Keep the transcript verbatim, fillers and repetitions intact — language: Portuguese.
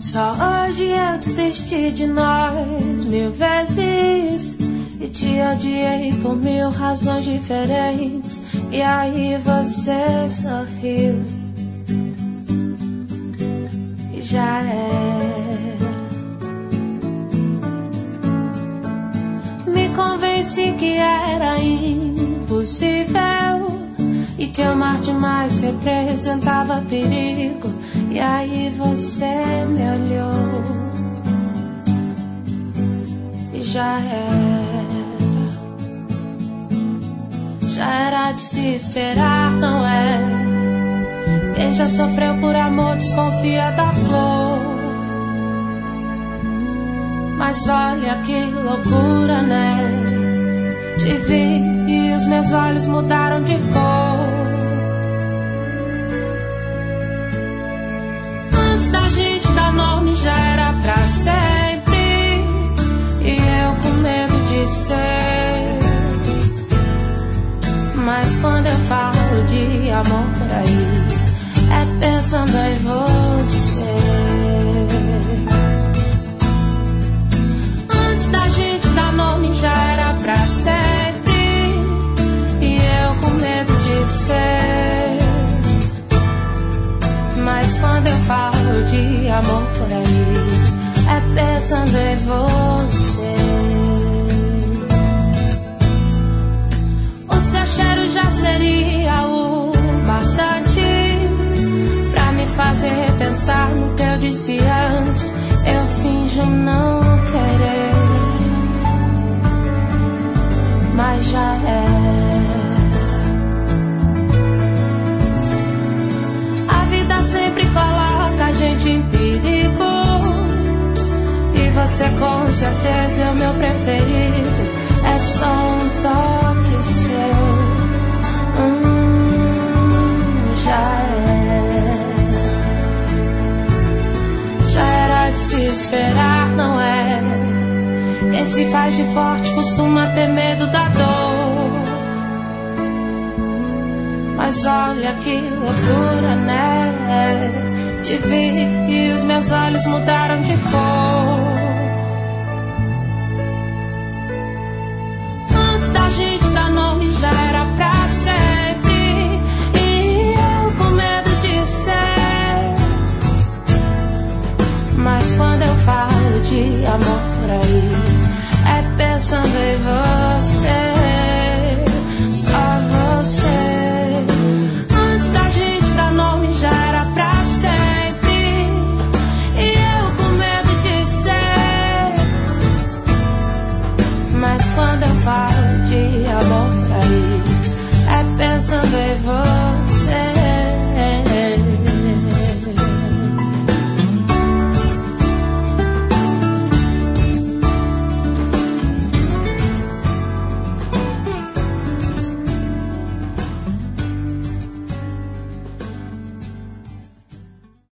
Só hoje eu desisti de nós mil vezes e te odiei por mil razões diferentes. E aí você sorriu e já era. Me convenci que era impossível e que amar demais representava perigo. E aí você me olhou e já era. Já era de se esperar, não é? Quem já sofreu por amor desconfia da flor. Mas olha que loucura, né? Te vi e os meus olhos mudaram de cor. Antes da gente dar nome já era pra sempre. E eu com medo de ser. Mas quando eu falo de amor por aí, é pensando em você. Antes da gente dar nome já era pra sempre. E eu com medo de ser. Mas quando eu falo de amor por aí, é pensando em você. O seu cheiro já seria o bastante pra me fazer pensar no que eu disse antes. Eu finjo não querer, mas já é. A vida sempre coloca a gente em perigo, e você com certeza é o meu preferido. É só um toque seu, hum, já é. Já era de se esperar, não é? Quem se faz de forte costuma ter medo da dor. Mas olha que loucura, né? Te vi e os meus olhos mudaram de cor. Antes da gente dar nome já era pra sempre. E eu com medo de ser. Mas quando eu falo de amor por aí, é pensando em você. Só você. Antes da gente dar nome já era pra sempre. E eu com medo de ser. Mas quando eu falo